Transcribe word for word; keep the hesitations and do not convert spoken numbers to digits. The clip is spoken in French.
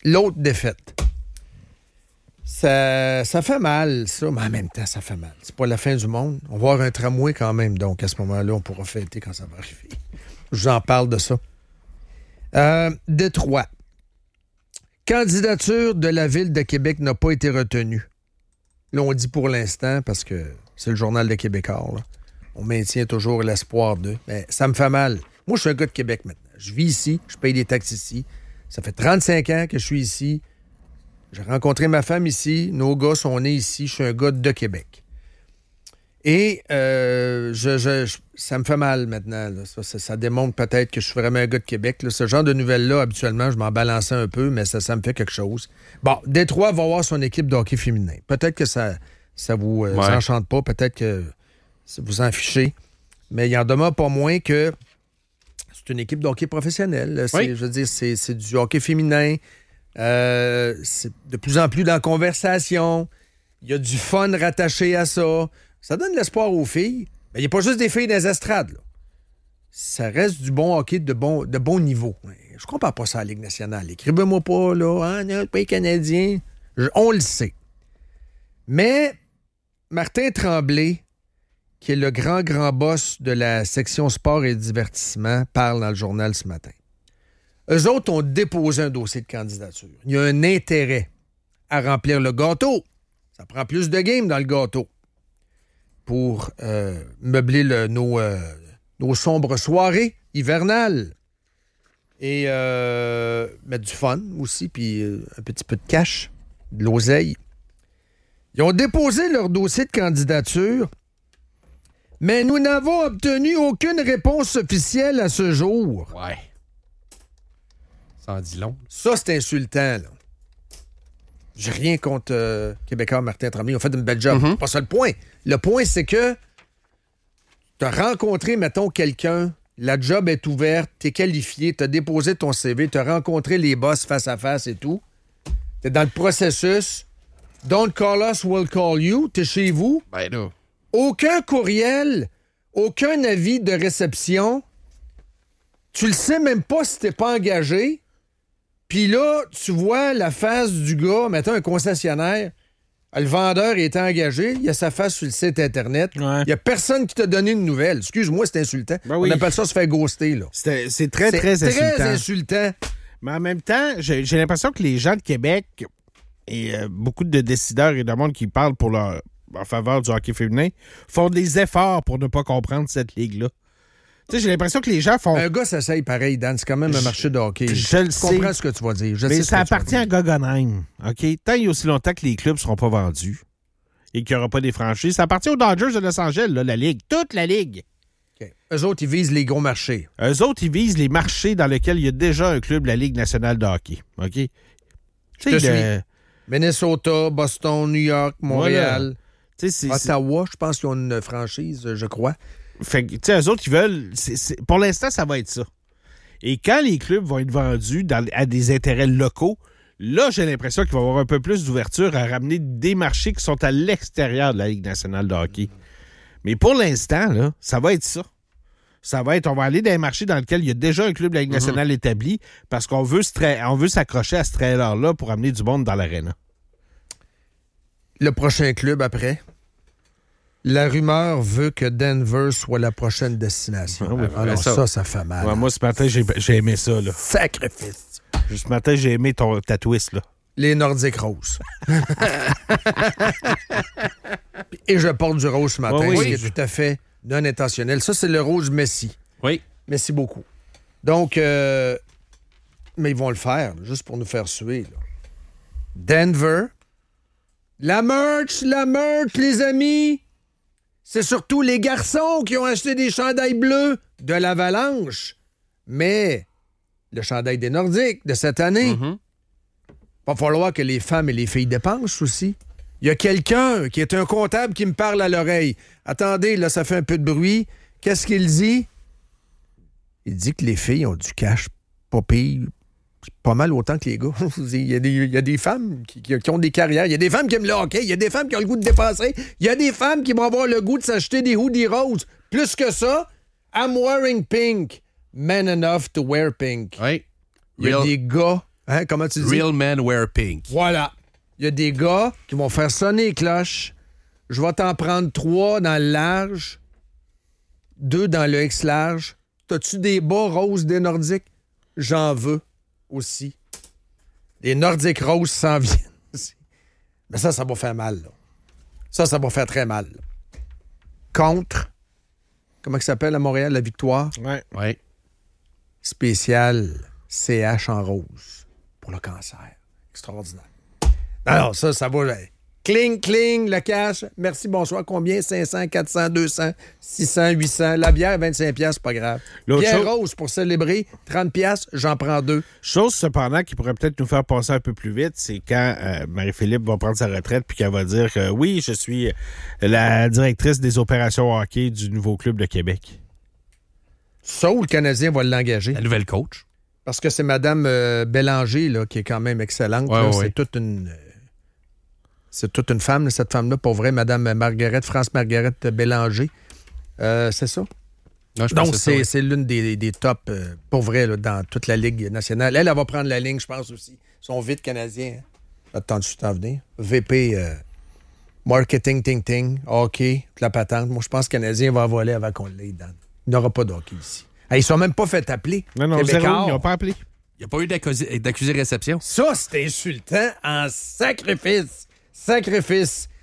l'autre défaite. Ça, ça fait mal, ça, mais en même temps, ça fait mal. C'est pas la fin du monde. On va avoir un tramway quand même, donc à ce moment-là, on pourra fêter quand ça va arriver. Je vous en parle de ça. Euh, Détroit. Candidature de la Ville de Québec n'a pas été retenue. Là, on dit pour l'instant, parce que c'est le journal de Québécois, là. On maintient toujours l'espoir d'eux. Mais ça me fait mal. Moi, je suis un gars de Québec maintenant. Je vis ici, je paye des taxes ici. Ça fait trente-cinq ans que je suis ici. J'ai rencontré ma femme ici. Nos gars sont nés ici. Je suis un gars de Québec. Et euh, je, je, je, ça me fait mal maintenant. Là. Ça, ça, ça démontre peut-être que je suis vraiment un gars de Québec. Là. Ce genre de nouvelles-là, habituellement, je m'en balançais un peu, mais ça, ça me fait quelque chose. Bon, Détroit va avoir son équipe de hockey féminin. Peut-être que ça ça vous euh, ouais. enchante pas. Peut-être que vous en fichez. Mais il y en demeure pas moins que c'est une équipe de hockey professionnelle. C'est, oui. Je veux dire, c'est, c'est du hockey féminin. Euh, c'est de plus en plus dans la conversation. Il y a du fun rattaché à ça. Ça donne l'espoir aux filles. Mais il n'y a pas juste des filles dans les estrades. Là. Ça reste du bon hockey de bon, de bon niveau. Je comprends pas ça à la Ligue nationale. Écrivez-moi pas, là, hein, notre pays canadien. Je, on le sait. Mais Martin Tremblay, qui est le grand, grand boss de la section sport et divertissement, parle dans le journal ce matin. Eux autres ont déposé un dossier de candidature. Il y a un intérêt à remplir le gâteau. Ça prend plus de game dans le gâteau pour euh, meubler le, nos, euh, nos sombres soirées hivernales. Et euh, mettre du fun aussi, puis euh, un petit peu de cash, de l'oseille. Ils ont déposé leur dossier de candidature, mais nous n'avons obtenu aucune réponse officielle à ce jour. Ouais. Ça en dit long. Ça, c'est insultant, là. J'ai rien contre euh, Québécois Martin Tremblay. Ils ont fait une belle job. Mm-hmm. C'est pas ça le point. Le point, c'est que tu as rencontré, mettons, quelqu'un, la job est ouverte, tu es qualifié, tu as déposé ton C V, tu as rencontré les boss face à face et tout. Tu es dans le processus. Don't call us, we'll call you. Tu es chez vous. Ben non. Aucun courriel, aucun avis de réception. Tu le sais même pas si t'es pas engagé. Puis là, tu vois la face du gars, mettons un concessionnaire. Le vendeur est engagé, il a sa face sur le site Internet. Il ouais. y a personne qui t'a donné une nouvelle. Excuse-moi, c'est insultant. Ben oui. On appelle ça se faire ghoster, là. C'est, c'est très, c'est très, très insultant. très insultant. Mais en même temps, j'ai, j'ai l'impression que les gens de Québec et euh, beaucoup de décideurs et de monde qui parlent pour leur, en faveur du hockey féminin font des efforts pour ne pas comprendre cette ligue-là. Tu sais, j'ai l'impression que les gens font... Un gars s'essaye pareil, Dan. C'est quand même un marché de hockey. Je, je le sais. Je comprends ce que tu vas dire. Je mais sais ça appartient à Guggenheim, OK? Tant il y a aussi longtemps que les clubs ne seront pas vendus et qu'il n'y aura pas des franchises, ça appartient aux Dodgers de Los Angeles, là, la ligue. Toute la ligue. Okay. Eux autres, ils visent les gros marchés. Eux autres, ils visent les marchés dans lesquels il y a déjà un club de la Ligue nationale de hockey. OK? Je te suis. Minnesota, Boston, New York, Montréal. Voilà. C'est, Ottawa, je pense qu'ils ont une franchise, je crois. Fait que, tu sais, eux autres, ils veulent... C'est, c'est, pour l'instant, ça va être ça. Et quand les clubs vont être vendus dans, à des intérêts locaux, là, j'ai l'impression qu'il va y avoir un peu plus d'ouverture à ramener des marchés qui sont à l'extérieur de la Ligue nationale de hockey. Mais pour l'instant, là, ça va être ça. Ça va être... On va aller dans un marché dans lequel il y a déjà un club de la Ligue nationale mm-hmm. établi parce qu'on veut, tra- on veut s'accrocher à ce trailer-là pour amener du monde dans l'aréna. Le prochain club après... La rumeur veut que Denver soit la prochaine destination. Ah oui, Alors ça. ça, ça fait mal. Ouais, moi, ce matin, j'ai, j'ai aimé ça. Là. Sacrifice. Ce matin, j'ai aimé ton, ta twist. Là. Les Nordiques roses. Et je porte du rose ce matin, oh, oui. ce qui est tout à fait non intentionnel. Ça, c'est le rose Messi. Oui. Merci beaucoup. Donc, euh, mais ils vont le faire, juste pour nous faire suer. Là. Denver. La merch, la merch, les amis. C'est surtout les garçons qui ont acheté des chandails bleus de l'Avalanche. Mais le chandail des Nordiques de cette année, mm-hmm. va falloir que les femmes et les filles dépensent aussi. Il y a quelqu'un qui est un comptable qui me parle à l'oreille. Attendez, là, ça fait un peu de bruit. Qu'est-ce qu'il dit? Il dit que les filles ont du cash pas pire, pas mal autant que les gars. Il y a des, il y a des femmes qui, qui ont des carrières. Il y a des femmes qui aiment le hockey. Il y a des femmes qui ont le goût de dépenser. Il y a des femmes qui vont avoir le goût de s'acheter des hoodies roses. Plus que ça, I'm wearing pink. Man enough to wear pink. Oui. Il y a Real. des gars Hein, comment tu dis? Real men wear pink. Voilà. Il y a des gars qui vont faire sonner les cloches. Je vais t'en prendre trois dans le large, deux dans le X large. T'as-tu des bas roses des Nordiques? J'en veux aussi. Les Nordiques roses s'en viennent aussi. Mais ça, ça va faire mal, là. Ça, ça va faire très mal, là. Contre, comment ça s'appelle à Montréal, la Victoire? Ouais. Ouais. Spécial C H en rose pour le cancer. Extraordinaire. Alors, ça, ça va. Cling, cling, le cash. Merci, bonsoir. Combien? cinq cents, quatre cents, deux cents, six cents, huit cents. La bière, vingt-cinq piastres, c'est pas grave. L'autre Bière chose- rose pour célébrer, trente piastres, j'en prends deux. Chose, cependant, qui pourrait peut-être nous faire passer un peu plus vite, c'est quand euh, Marie-Philippe va prendre sa retraite puis qu'elle va dire que oui, je suis la directrice des opérations hockey du nouveau club de Québec. Ça où le Canadien va l'engager. La nouvelle coach. Parce que c'est Mme euh, Bélanger, là, qui est quand même excellente. Ouais, là. ouais, c'est ouais. toute une... euh, C'est toute une femme, là, cette femme-là, pour vrai, Mme Margaret, France-Margaret Bélanger. Euh, c'est ça? Non, je pense Donc, que c'est, ça, c'est l'une des, des tops, euh, pour vrai, là, dans toute la Ligue nationale. Elle, elle va prendre la ligne, je pense aussi. Ils sont vite canadiens. Hein? Attends, tu t'en venir. V P, euh, marketing, ting, ting, hockey, toute la patente. Moi, je pense que le Canadien va voler avant qu'on l'ait dans. Il n'y aura pas de hockey ici. Hey, ils sont même pas fait appeler. Non, non, Québécois. zéro, ils n'ont pas appelé. Il n'y a pas eu d'accusé- d'accusé-réception. Ça, c'est insultant en sacrifice. Sacrifice.